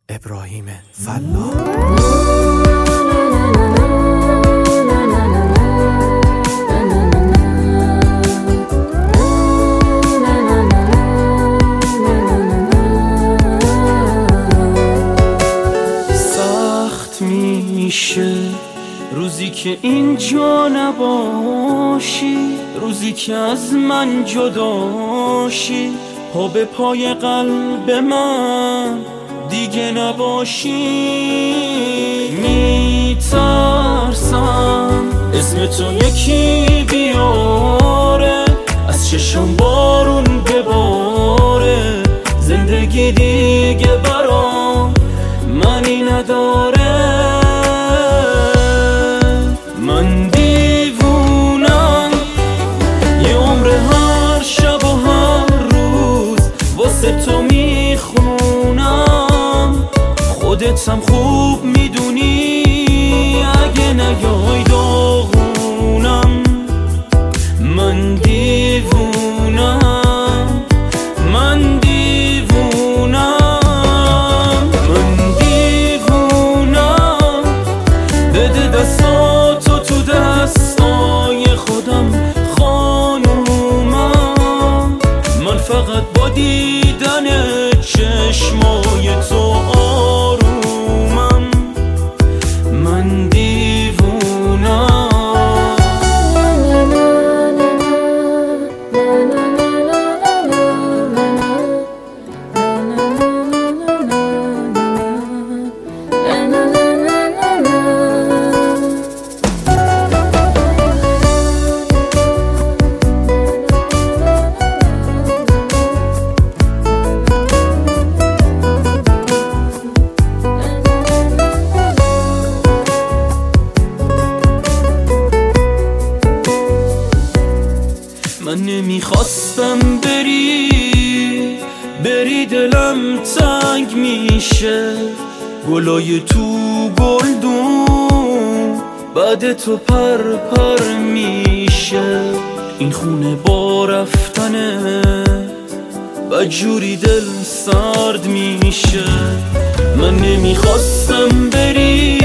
ابراهیم فلاح. میشه روزی که اینجا نباشی، روزی که از من جداشی، پا به پای قلب من دیگه نباشی. میترسم اسم تو یکی بیاره، از چشم بارون بباره، زندگی دیگه برام معنی نداره. من دیوونم یه عمر هر شب و هر روز واسه تو میخونم، خودت هم خوب میدونی اگه نیای داغونم. من دیوونم، من دیوونم، من دیوونم. بده دستاتو تو دستای خودم خانومم، من فقط با دیدن چشمای تو آرومم. من دیوونم. من نمیخواستم بری دلم تنگ میشه، گلای تو گلدون بعد تو پر میشه. این خونه با رفتنت بدجوری دل سرد میشه. من نمیخواستم بری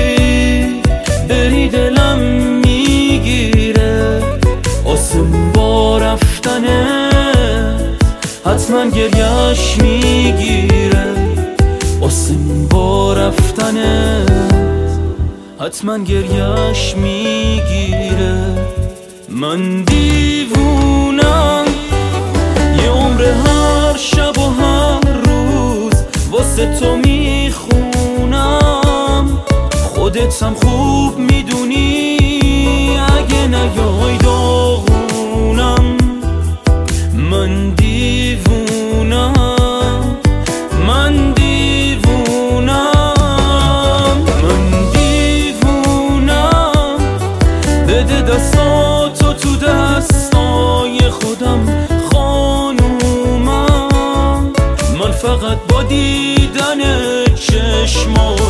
دلم میگیره، آسمون با رفتنت حتما گریش میگیره. آسمون با رفتنت حتما گریش میگیره. من دیوونم یه عمر هر شب و هر روز واسه تو میخونم، خودت هم خوب میدونی اگه نیای داغونم. من دیوونم، من دیوونم، من دیوونم. بده دستاتو تو دستای خودم خانومم، من فقط با دیدن چشمات